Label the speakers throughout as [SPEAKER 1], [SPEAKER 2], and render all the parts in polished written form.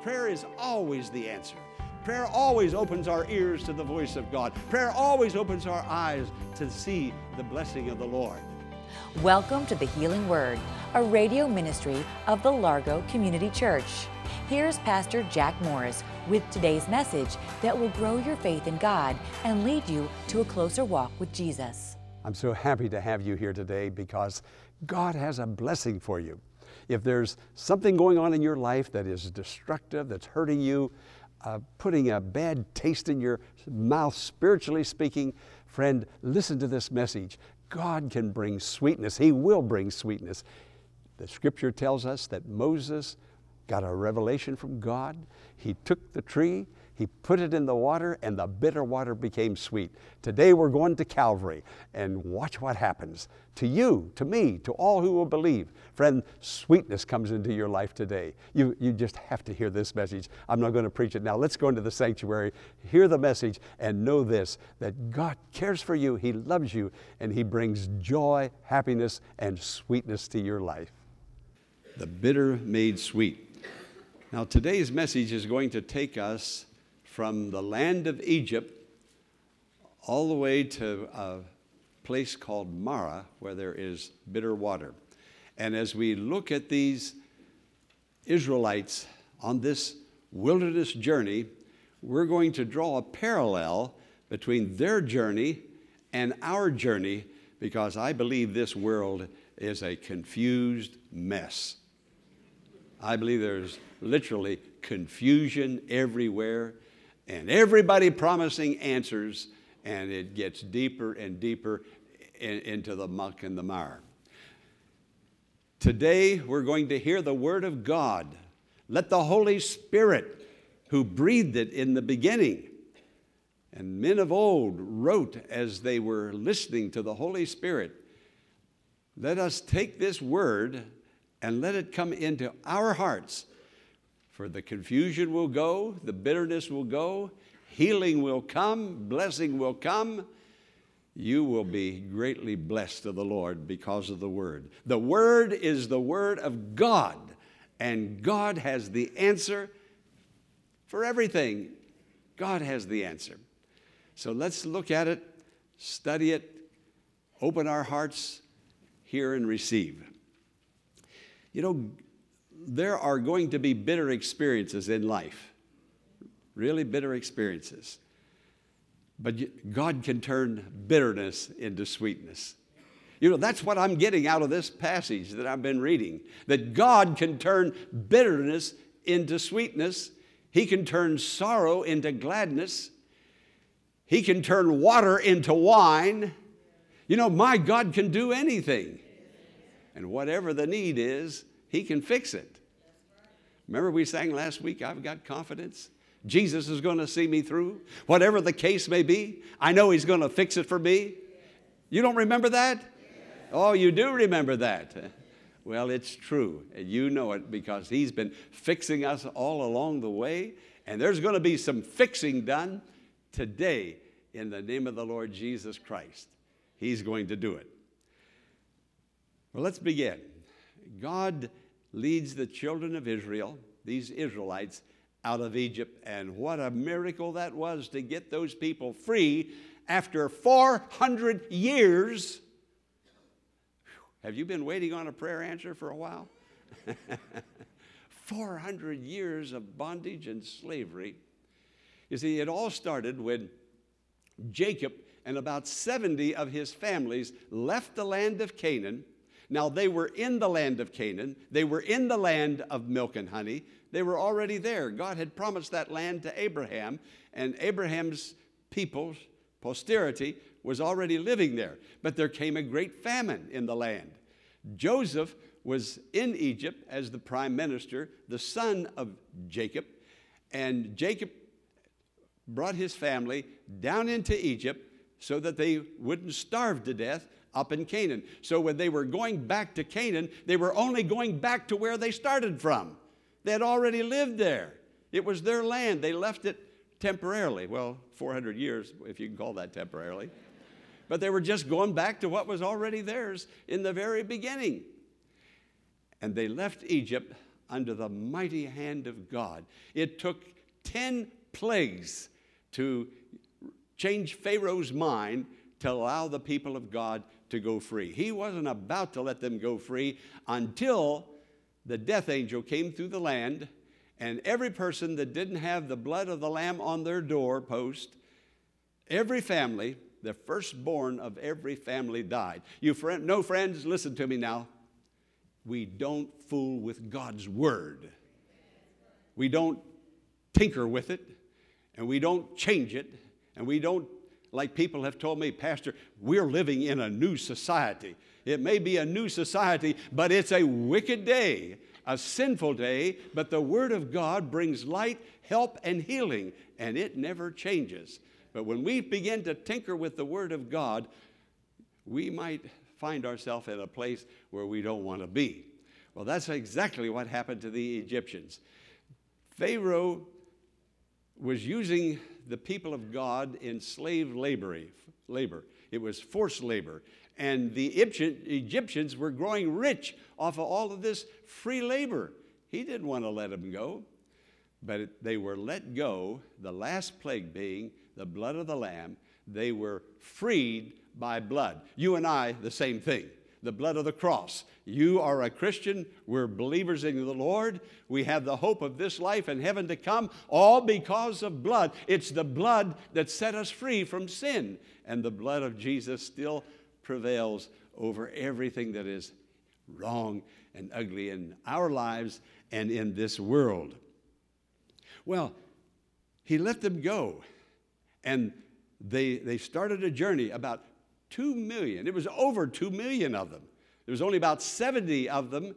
[SPEAKER 1] Prayer is always the answer. Prayer always opens our ears to the voice of God. Prayer always opens our eyes to see the blessing of the Lord.
[SPEAKER 2] Welcome to the Healing Word, a radio ministry of the Largo Community Church. Here's Pastor Jack Morris with today's message that will grow your faith in God and lead you to a closer walk with Jesus.
[SPEAKER 1] I'm so happy to have you here today because God has a blessing for you. If there's something going on in your life that is destructive, that's hurting you, putting a bad taste in your mouth, spiritually speaking, friend, listen to this message. God can bring sweetness. He will bring sweetness. The scripture tells us that Moses got a revelation from God. He took the tree, he put it in the water, and the bitter water became sweet. Today we're going to Calvary, and watch what happens to you, to me, to all who will believe. Friend, sweetness comes into your life today. You just have to hear this message. I'm not going to preach it now. Let's go into the sanctuary, hear the message, and know this, that God cares for you, He loves you, and He brings joy, happiness, and sweetness to your life. The bitter made sweet. Now today's message is going to take us from the land of Egypt all the way to a place called Marah, where there is bitter water. And as we look at these Israelites on this wilderness journey, we're going to draw a parallel between their journey and our journey, because I believe this world is a confused mess. I believe there's literally confusion everywhere, and everybody promising answers, and it gets deeper and deeper into the muck and the mire. Today, we're going to hear the Word of God. Let the Holy Spirit, who breathed it in the beginning, and men of old wrote as they were listening to the Holy Spirit, let us take this Word and let it come into our hearts. For the confusion will go, the bitterness will go, healing will come, blessing will come. You will be greatly blessed of the Lord because of the Word. The Word is the Word of God, and God has the answer for everything. God has the answer. So let's look at it, study it, open our hearts, hear and receive. You know, there are going to be bitter experiences in life, really bitter experiences. But God can turn bitterness into sweetness. You know, that's what I'm getting out of this passage that I've been reading, that God can turn bitterness into sweetness. He can turn sorrow into gladness. He can turn water into wine. You know, my God can do anything. And whatever the need is, He can fix it. Remember we sang last week, I've got confidence. Jesus is going to see me through. Whatever the case may be, I know He's going to fix it for me. You don't remember that? Oh, you do remember that. Well, it's true. And you know it because He's been fixing us all along the way. And there's going to be some fixing done today in the name of the Lord Jesus Christ. He's going to do it. Well, let's begin. God leads the children of Israel, these Israelites, out of Egypt. And what a miracle that was to get those people free after 400 years. Have you been waiting on a prayer answer for a while? 400 years of bondage and slavery. You see, it all started when Jacob and about 70 of his families left the land of Canaan. Now, they were in the land of Canaan. They were in the land of milk and honey. They were already there. God had promised that land to Abraham, and Abraham's people, posterity, was already living there. But there came a great famine in the land. Joseph was in Egypt as the prime minister, the son of Jacob, and Jacob brought his family down into Egypt so that they wouldn't starve to death up in Canaan. So when they were going back to Canaan, they were only going back to where they started from. They had already lived there. It was their land. They left it temporarily. Well, 400 years, if you can call that temporarily. But they were just going back to what was already theirs in the very beginning. And they left Egypt under the mighty hand of God. It took 10 plagues to change Pharaoh's mind to allow the people of God to go free. He wasn't about to let them go free until the death angel came through the land, and every person that didn't have the blood of the Lamb on their doorpost, every family, the firstborn of every family died. No friends, listen to me now. We don't fool with God's word. We don't tinker with it, and we don't change it, and we don't, like people have told me, Pastor, we're living in a new society. It may be a new society, but it's a wicked day, a sinful day, but the Word of God brings light, help, and healing, and it never changes. But when we begin to tinker with the Word of God, we might find ourselves in a place where we don't want to be. Well, that's exactly what happened to the Egyptians. Pharaoh was using the people of God in slave labor. It was forced labor. And the Egyptians were growing rich off of all of this free labor. He didn't want to let them go. But they were let go, the last plague being the blood of the Lamb. They were freed by blood. You and I, the same thing. The blood of the cross. You are a Christian. We're believers in the Lord. We have the hope of this life and heaven to come, all because of blood. It's the blood that set us free from sin. And the blood of Jesus still prevails over everything that is wrong and ugly in our lives and in this world. Well, he let them go. And they started a journey, about 2 million. It was over 2 million of them. There was only about 70 of them,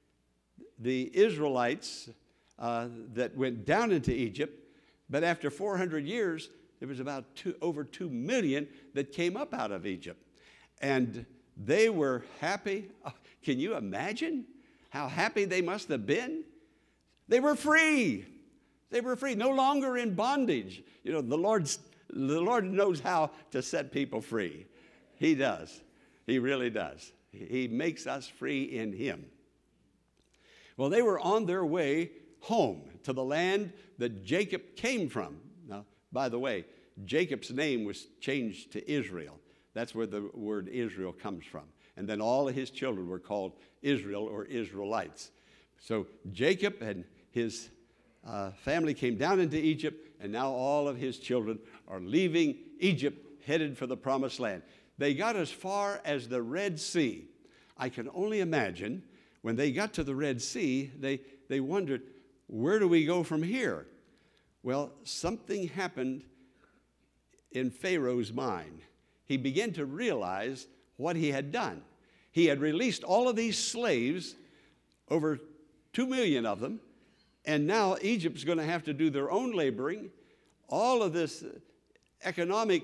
[SPEAKER 1] the Israelites, that went down into Egypt. But after 400 years, there was about over 2 million that came up out of Egypt. And they were happy. Can you imagine how happy they must have been? They were free. They were free, no longer in bondage. You know, the Lord knows how to set people free. He does. He really does. He makes us free in Him. Well, they were on their way home to the land that Jacob came from. Now, by the way, Jacob's name was changed to Israel. That's where the word Israel comes from. And then all of his children were called Israel or Israelites. So Jacob and his family came down into Egypt, and now all of his children are leaving Egypt, headed for the promised land. They got as far as the Red Sea. I can only imagine when they got to the Red Sea, they wondered, where do we go from here? Well, something happened in Pharaoh's mind. He began to realize what he had done. He had released all of these slaves, over 2 million of them, and now Egypt's going to have to do their own laboring. All of this economic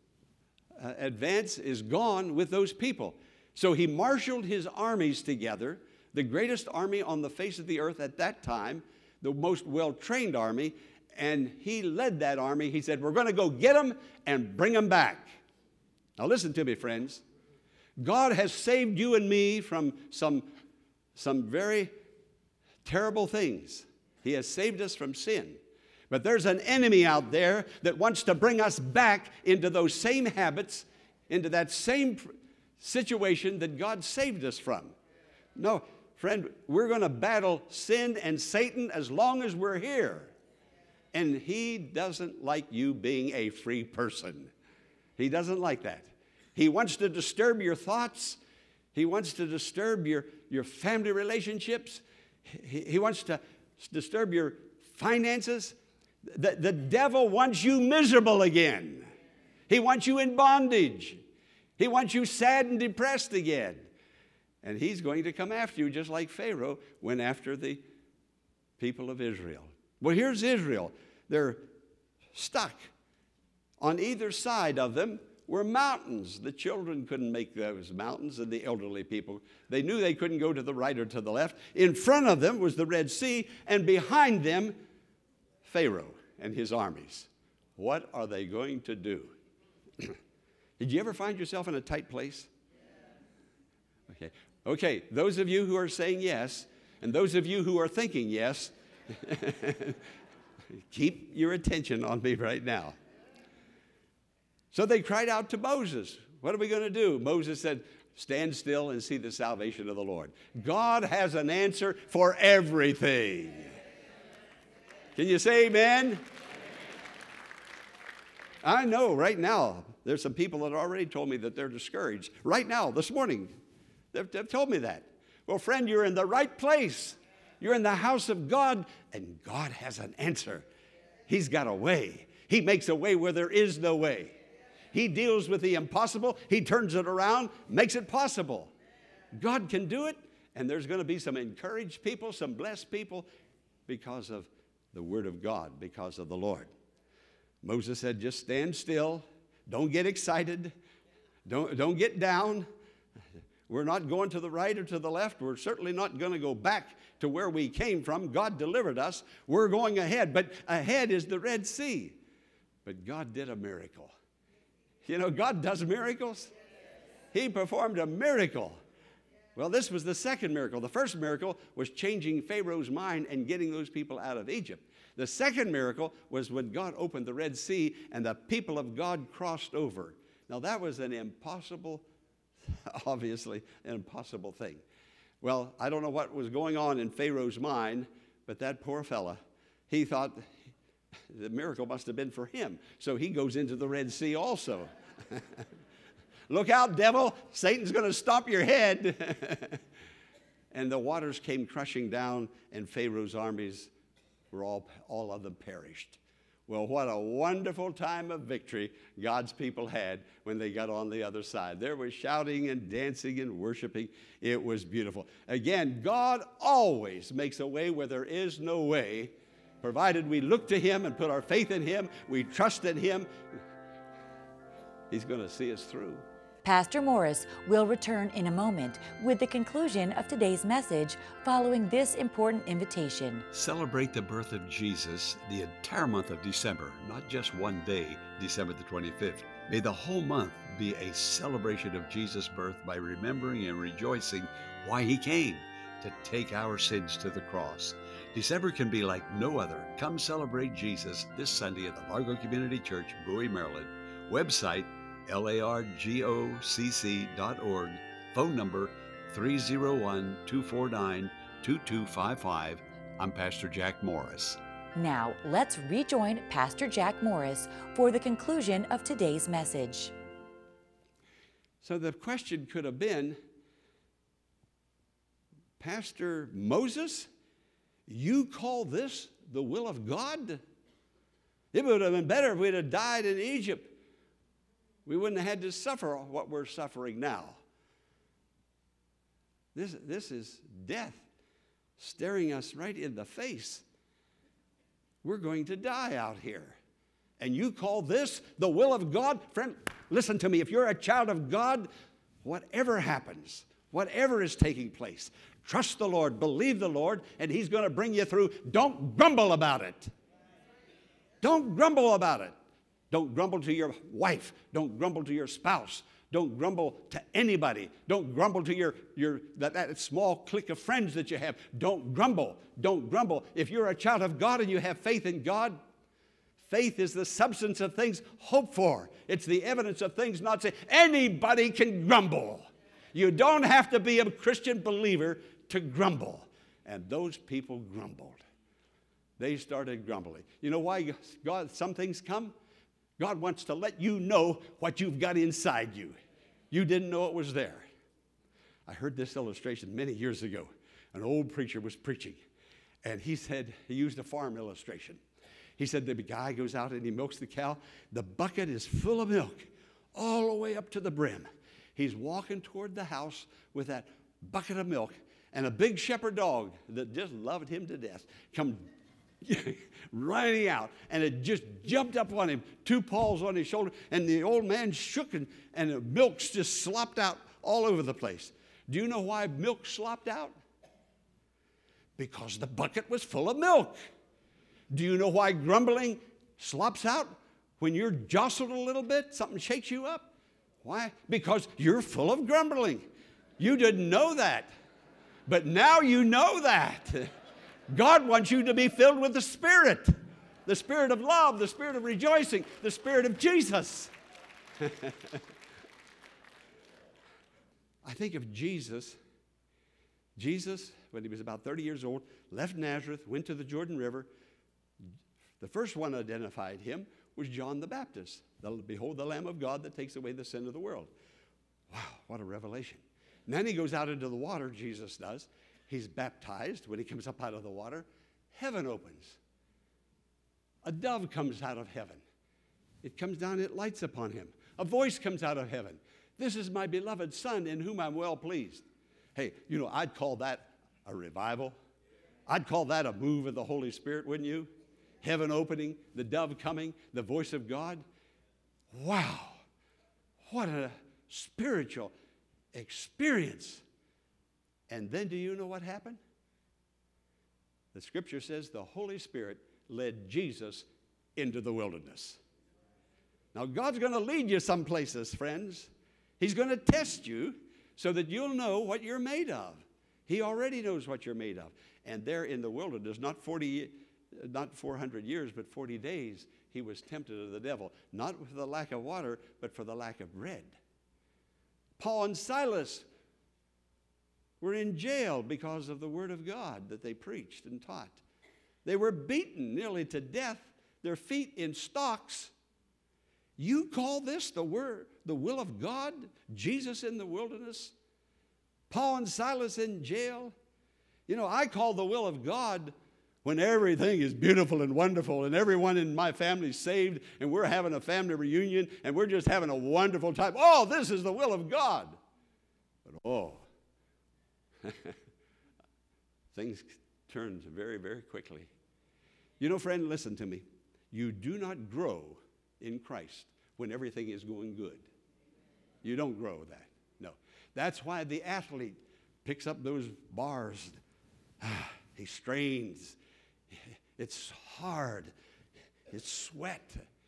[SPEAKER 1] advance is gone with those people. So he marshaled his armies together, the greatest army on the face of the earth at that time, the most well-trained army, and he led that army. He said, we're going to go get them and bring them back. Now listen to me, friends. God has saved you and me from some very terrible things. He has saved us from sin. But there's an enemy out there that wants to bring us back into those same habits, into that same situation that God saved us from. No, friend, we're going to battle sin and Satan as long as we're here. And he doesn't like you being a free person. He doesn't like that. He wants to disturb your thoughts. He wants to disturb your family relationships. He wants to disturb your finances. The devil wants you miserable again. He wants you in bondage. He wants you sad and depressed again. And he's going to come after you just like Pharaoh went after the people of Israel. Well, here's Israel. They're stuck. On either side of them were mountains. The children couldn't make those mountains, and the elderly people, they knew they couldn't go to the right or to the left. In front of them was the Red Sea, and behind them, Pharaoh and his armies. What are they going to do? Did you ever find yourself in a tight place? Okay, those of you who are saying yes, And those of you who are thinking yes, keep your attention on me right now. So they cried out to Moses, what are we going to do? Moses said, stand still and see the salvation of the Lord. God has an answer for everything. Can you say amen? I know right now, there's some people that already told me that they're discouraged. Right now, this morning, they've told me that. Well, friend, you're in the right place. You're in the house of God, and God has an answer. He's got a way. He makes a way where there is no way. He deals with the impossible. He turns it around, makes it possible. God can do it, and there's going to be some encouraged people, some blessed people because of the Word of God, because of the Lord. Moses said, just stand still. Don't get excited. Don't get down. We're not going to the right or to the left. We're certainly not going to go back to where we came from. God delivered us. We're going ahead. But ahead is the Red Sea. But God did a miracle. You know, God does miracles. He performed a miracle. Well, this was the second miracle. The first miracle was changing Pharaoh's mind and getting those people out of Egypt. The second miracle was when God opened the Red Sea and the people of God crossed over. Now, that was an impossible, obviously, an impossible thing. Well, I don't know what was going on in Pharaoh's mind, but that poor fella, he thought the miracle must have been for him. So he goes into the Red Sea also. Look out, devil. Satan's going to stomp your head. And the waters came crushing down, and Pharaoh's armies were all of them perished. Well, what a wonderful time of victory God's people had when they got on the other side. There was shouting and dancing and worshiping. It was beautiful. Again, God always makes a way where there is no way, provided we look to Him and put our faith in Him, we trust in Him. He's going to see us through.
[SPEAKER 2] Pastor Morris will return in a moment with the conclusion of today's message following this important invitation.
[SPEAKER 1] Celebrate the birth of Jesus the entire month of December, not just one day, December the 25th. May the whole month be a celebration of Jesus' birth by remembering and rejoicing why He came, to take our sins to the cross. December can be like no other. Come celebrate Jesus this Sunday at the Largo Community Church, Bowie, Maryland. Website, largocc.org. Phone number, 301-249-2255. I'm Pastor Jack Morris.
[SPEAKER 2] Now, let's rejoin Pastor Jack Morris for the conclusion of today's message.
[SPEAKER 1] So the question could have been, Pastor Moses, you call this the will of God? It would have been better if we'd have died in Egypt. We wouldn't have had to suffer what we're suffering now. This is death staring us right in the face. We're going to die out here. And you call this the will of God? Friend, listen to me. If you're a child of God, whatever happens, whatever is taking place, trust the Lord, believe the Lord, and He's going to bring you through. Don't grumble about it. Don't grumble about it. Don't grumble to your wife. Don't grumble to your spouse. Don't grumble to anybody. Don't grumble to that small clique of friends that you have. Don't grumble. Don't grumble. If you're a child of God and you have faith in God, faith is the substance of things hoped for. It's the evidence of things not seen. Anybody can grumble. You don't have to be a Christian believer to grumble. And those people grumbled. They started grumbling. You know why God, some things come? God wants to let you know what you've got inside you. You didn't know it was there. I heard this illustration many years ago. An old preacher was preaching, and he used a farm illustration. He said the guy goes out and he milks the cow. The bucket is full of milk all the way up to the brim. He's walking toward the house with that bucket of milk, and a big shepherd dog that just loved him to death come running out, and it just jumped up on him, two paws on his shoulder, and the old man shook, and the milk's just slopped out all over the place. Do you know why milk slopped out? Because the bucket was full of milk. Do you know why grumbling slops out? When you're jostled a little bit, something shakes you up. Why? Because you're full of grumbling. You didn't know that. But now you know that. God wants you to be filled with the Spirit of love, the Spirit of rejoicing, the Spirit of Jesus. I think of Jesus. Jesus, when he was about 30 years old, left Nazareth, went to the Jordan River. The first one identified him was John the Baptist. Behold the Lamb of God that takes away the sin of the world. Wow, what a revelation. And then he goes out into the water, Jesus does. He's baptized. When he comes up out of the water, heaven opens. A dove comes out of heaven. It comes down, it lights upon him. A voice comes out of heaven. This is my beloved Son in whom I'm well pleased. Hey, I'd call that a revival. I'd call that a move of the Holy Spirit, wouldn't you? Heaven opening, the dove coming, the voice of God. Wow, what a spiritual experience. And then do you know what happened? The scripture says the Holy Spirit led Jesus into the wilderness. Now, God's going to lead you some places, friends. He's going to test you so that you'll know what you're made of. He already knows what you're made of. And there in the wilderness, not 400 years, but 40 days, he was tempted of the devil, not for the lack of water, but for the lack of bread. Paul and Silas were in jail because of the word of God that they preached and taught. They were beaten nearly to death, their feet in stocks. You call this the will of God? Jesus in the wilderness? Paul and Silas in jail? I call the will of God when everything is beautiful and wonderful and everyone in my family is saved and we're having a family reunion and we're just having a wonderful time. Oh, this is the will of God. But things turn very, very quickly. Friend, listen to me. You do not grow in Christ when everything is going good. You don't grow that. No. That's why the athlete picks up those bars. He strains. It's hard. It's sweat.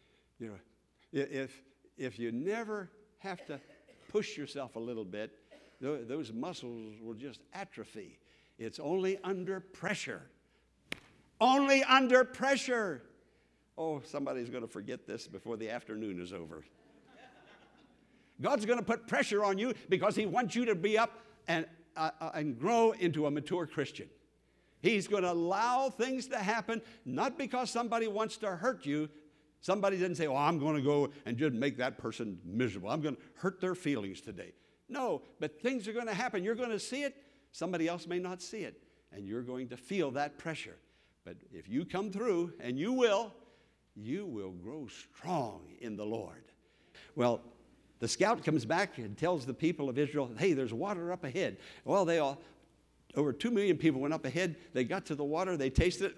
[SPEAKER 1] If you never have to push yourself a little bit, those muscles will just atrophy. It's only under pressure. Only under pressure. Oh, somebody's going to forget this before the afternoon is over. God's going to put pressure on you because he wants you to be up and grow into a mature Christian. He's going to allow things to happen, not because somebody wants to hurt you. Somebody doesn't say, I'm going to go and just make that person miserable. I'm going to hurt their feelings today. No, but things are going to happen. You're going to see it. Somebody else may not see it. And you're going to feel that pressure. But if you come through, and you will grow strong in the Lord. Well, the scout comes back and tells the people of Israel, hey, there's water up ahead. Well, over 2 million people went up ahead. They got to the water. They tasted it.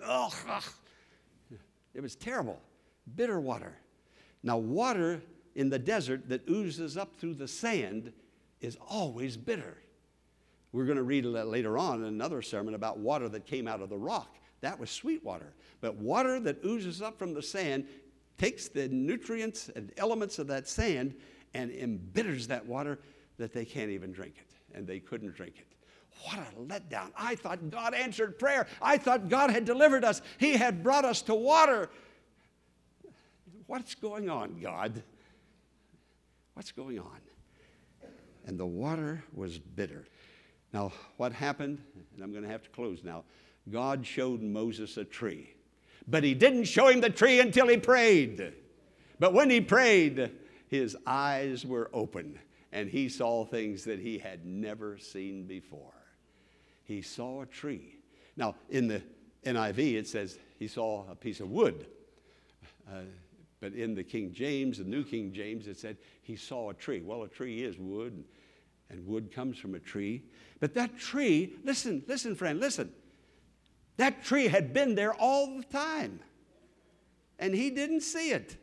[SPEAKER 1] It was terrible. Bitter water. Now, water in the desert that oozes up through the sand is always bitter. We're going to read later on in another sermon about water that came out of the rock. That was sweet water. But water that oozes up from the sand takes the nutrients and elements of that sand and embitters that water that they can't even drink it. And they couldn't drink it. What a letdown. I thought God answered prayer. I thought God had delivered us. He had brought us to water. What's going on, God? What's going on? And the water was bitter. Now, what happened, and I'm going to have to close now, God showed Moses a tree. But he didn't show him the tree until he prayed. But when he prayed, his eyes were open, and he saw things that he had never seen before. He saw a tree. Now, in the NIV, it says he saw a piece of wood. But in the King James, the New King James, it said he saw a tree. Well, a tree is wood, and wood comes from a tree. But that tree, listen, friend, listen. That tree had been there all the time, and he didn't see it.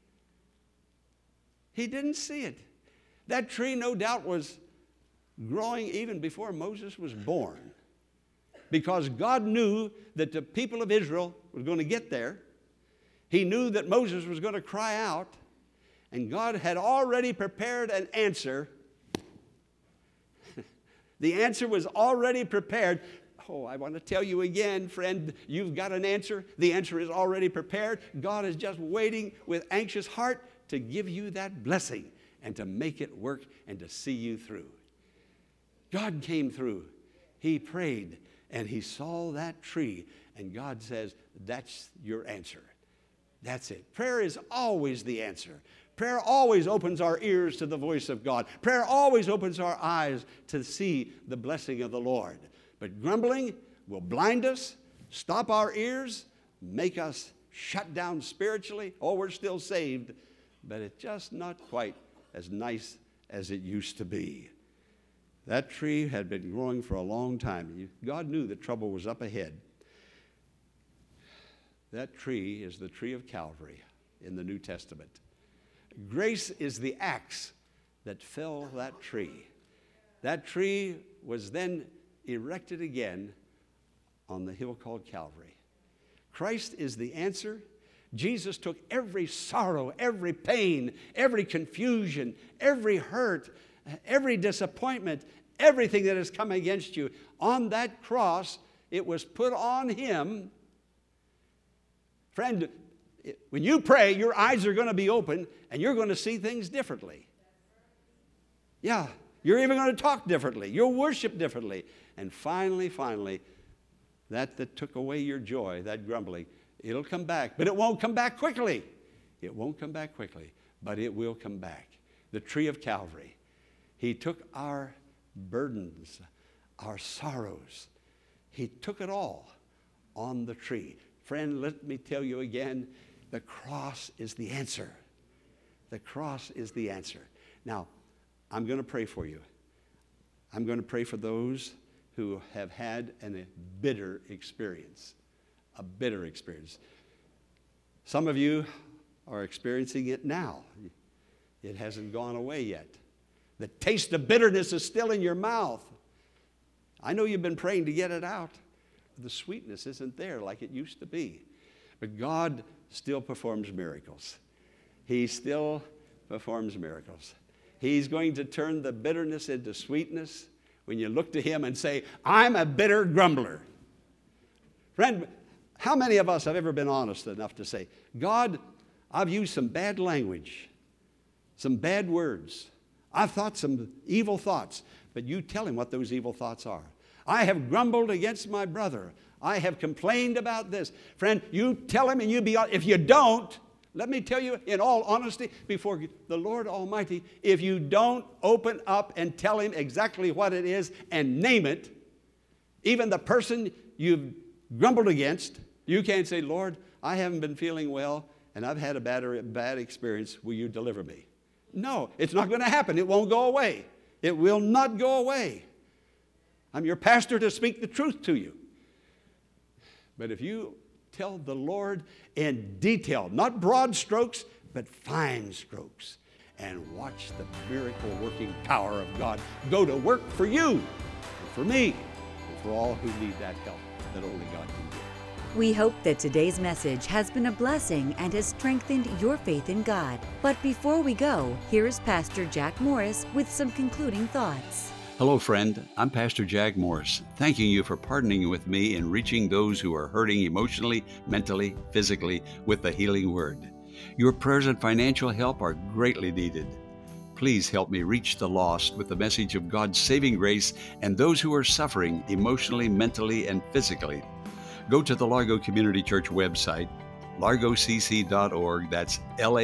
[SPEAKER 1] He didn't see it. That tree, no doubt, was growing even before Moses was born, because God knew that the people of Israel were going to get there. He knew that Moses was going to cry out, and God had already prepared an answer The answer was already prepared. Oh, I want to tell you again, friend, you've got an answer. The answer is already prepared. God is just waiting with anxious heart to give you that blessing and to make it work and to see you through. God came through. He prayed and he saw that tree, and God says, that's your answer. That's it. Prayer is always the answer. Prayer always opens our ears to the voice of God. Prayer always opens our eyes to see the blessing of the Lord. But grumbling will blind us, stop our ears, make us shut down spiritually. Oh, we're still saved, but it's just not quite as nice as it used to be. That tree had been growing for a long time. God knew that trouble was up ahead. That tree is the tree of Calvary in the New Testament. Grace is the axe that fell that tree. That tree was then erected again on the hill called Calvary. Christ is the answer. Jesus took every sorrow, every pain, every confusion, every hurt, every disappointment, everything that has come against you. On that cross, it was put on him. Friend, when you pray, your eyes are going to be open and you're going to see things differently. Yeah, you're even going to talk differently. You'll worship differently. And finally, that took away your joy, that grumbling, it'll come back. But it won't come back quickly. It won't come back quickly, but it will come back. The tree of Calvary. He took our burdens, our sorrows. He took it all on the tree. Friend, let me tell you again, the cross is the answer. The cross is the answer. Now, I'm going to pray for you. I'm going to pray for those who have had a bitter experience. A bitter experience. Some of you are experiencing it now. It hasn't gone away yet. The taste of bitterness is still in your mouth. I know you've been praying to get it out. The sweetness isn't there like it used to be. But God still performs miracles. He still performs miracles. He's going to turn the bitterness into sweetness when you look to him and say, I'm a bitter grumbler. Friend, how many of us have ever been honest enough to say, God, I've used some bad language, some bad words. I've thought some evil thoughts, but you tell him what those evil thoughts are. I have grumbled against my brother. I have complained about this. Friend, you tell him and you be honest. If you don't, let me tell you in all honesty before the Lord Almighty, if you don't open up and tell him exactly what it is and name it, even the person you've grumbled against, you can't say, Lord, I haven't been feeling well and I've had a bad experience. Will you deliver me? No, it's not going to happen. It won't go away. It will not go away. I'm your pastor to speak the truth to you. But if you tell the Lord in detail, not broad strokes, but fine strokes, and watch the miracle-working power of God go to work for you, and for me, and for all who need that help that only God can give.
[SPEAKER 2] We hope that today's message has been a blessing and has strengthened your faith in God. But before we go, here is Pastor Jack Morris with some concluding thoughts.
[SPEAKER 1] Hello, friend. I'm Pastor Jack Morris, thanking you for partnering with me in reaching those who are hurting emotionally, mentally, physically with the healing word. Your prayers and financial help are greatly needed. Please help me reach the lost with the message of God's saving grace and those who are suffering emotionally, mentally, and physically. Go to the Largo Community Church website, largocc.org, that's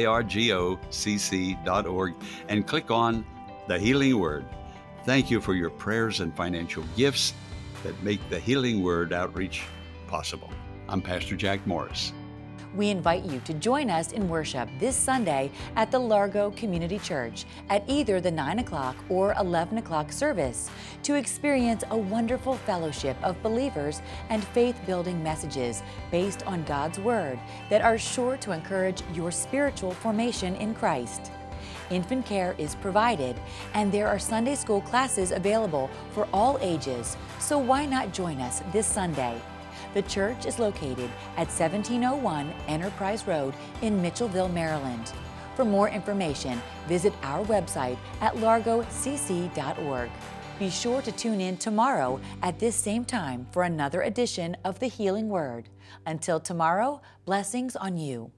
[SPEAKER 1] largocc.org, and click on the Healing Word. Thank you for your prayers and financial gifts that make the Healing Word outreach possible. I'm Pastor Jack Morris.
[SPEAKER 2] We invite you to join us in worship this Sunday at the Largo Community Church at either the 9 o'clock or 11 o'clock service to experience a wonderful fellowship of believers and faith-building messages based on God's Word that are sure to encourage your spiritual formation in Christ. Infant care is provided, and there are Sunday school classes available for all ages, so why not join us this Sunday? The church is located at 1701 Enterprise Road in Mitchellville, Maryland. For more information, visit our website at largocc.org. Be sure to tune in tomorrow at this same time for another edition of the Healing Word. Until tomorrow, blessings on you.